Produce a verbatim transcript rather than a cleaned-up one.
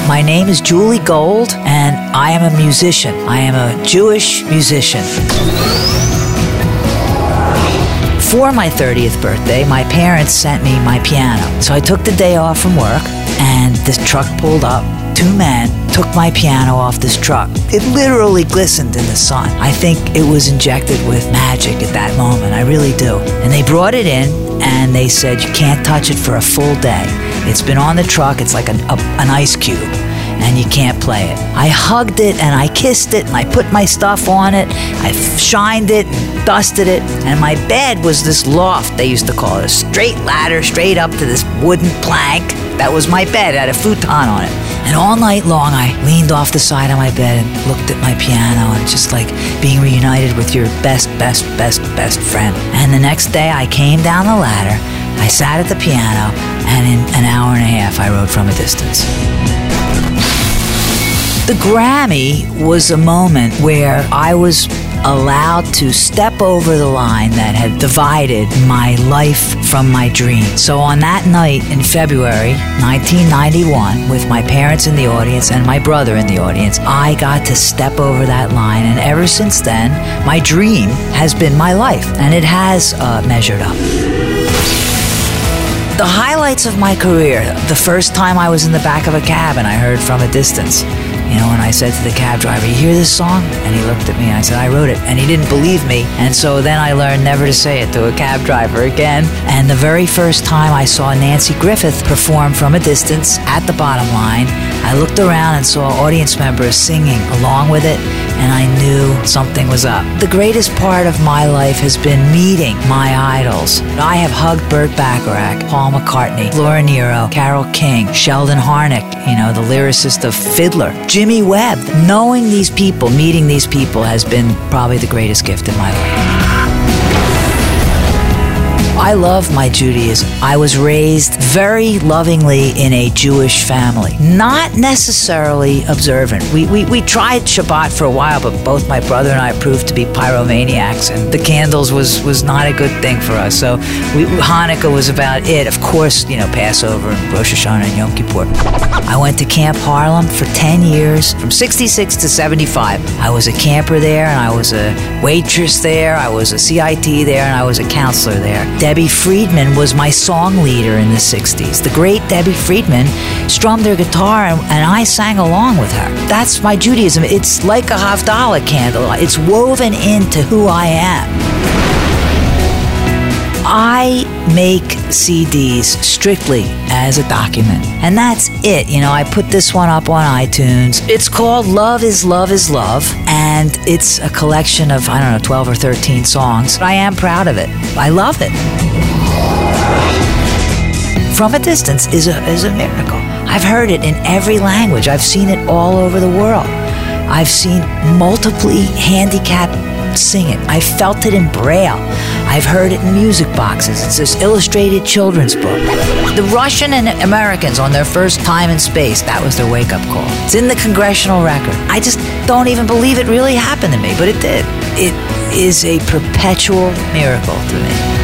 My name is Julie Gold, and I am a musician. I am a Jewish musician. For my thirtieth birthday, my parents sent me my piano. So I took the day off from work, and this truck pulled up. Two men took my piano off this truck. It literally glistened in the sun. I think it was injected with magic at that moment. I really do. And they brought it in, and they said, you can't touch it for a full day. It's been on the truck. It's like an, a, an ice cube, and you can't play it. I hugged it, and I kissed it, and I put my stuff on it. I shined it, and dusted it. And my bed was this loft, they used to call it, a straight ladder straight up to this wooden plank. That was my bed. It had a futon on it. And all night long, I leaned off the side of my bed and looked at my piano, and just like being reunited with your best, best, best, best friend. And the next day, I came down the ladder, I sat at the piano, and in an hour and a half, I wrote From a Distance. The Grammy was a moment where I was allowed to step over the line that had divided my life from my dream. So on that night in February nineteen ninety-one, with my parents in the audience and my brother in the audience, I got to step over that line, and ever since then, my dream has been my life, and it has uh, measured up. The highlights of my career: the first time I was in the back of a cab and I heard From a Distance. You know, and I said to the cab driver, you hear this song? And he looked at me and I said, I wrote it. And he didn't believe me. And so then I learned never to say it to a cab driver again. And the very first time I saw Nancy Griffith perform From a Distance at the bottom line, I looked around and saw audience members singing along with it, and I knew something was up. The greatest part of my life has been meeting my idols. I have hugged Burt Bacharach, Paul McCartney, Laura Nyro, Carole King, Sheldon Harnick, you know, the lyricist of Fiddler, Jimmy Webb. Knowing these people, meeting these people has been probably the greatest gift in my life. I love my Judaism. I was raised very lovingly in a Jewish family. Not necessarily observant. We, we, we tried Shabbat for a while, but both my brother and I proved to be pyromaniacs, and the candles was, was not a good thing for us. So we, Hanukkah was about it. Of course, you know, Passover and Rosh Hashanah and Yom Kippur. I went to Camp Harlem for ten years, from sixty-six to seventy-five. I was a camper there, and I was a waitress there, I was a C I T there, and I was a counselor there. Debbie Friedman was my song leader in the sixties. The great Debbie Friedman strummed her guitar, and, and I sang along with her. That's my Judaism. It's like a Havdalah candle. It's woven into who I am. I make C Ds strictly as a document, and that's it. You know, I put this one up on iTunes. It's called Love is Love is Love, and it's a collection of, I don't know, twelve or thirteen songs. I am proud of it. I love it. From a Distance is a, is a miracle. I've heard it in every language. I've seen it all over the world. I've seen multiply handicapped sing it. I felt it in Braille. I've heard it in music boxes. It's this illustrated children's book. The Russian and Americans on their first time in space, that was their wake-up call. It's in the Congressional Record. I just don't even believe it really happened to me, but it did. It is a perpetual miracle to me.